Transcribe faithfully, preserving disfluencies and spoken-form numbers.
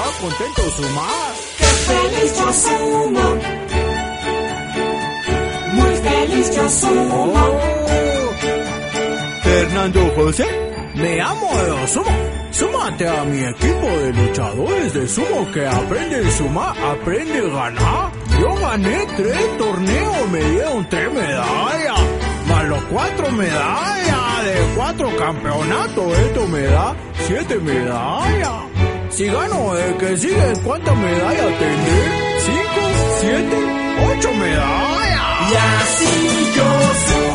contento sumar. ¡Qué feliz yo sumo! Muy feliz yo sumo. Oh. Fernando José, me amo de sumo. Súmate a mi equipo de luchadores de sumo que aprende a sumar, aprende a ganar. Yo gané tres torneos, me dieron tres medallas, más los cuatro medallas de cuatro campeonatos. Esto me da siete medallas. Si gano el que sigue, ¿cuántas medallas tendré? ¿Cinco? ¿Siete? ¿Ocho medallas? Y así yo sumo.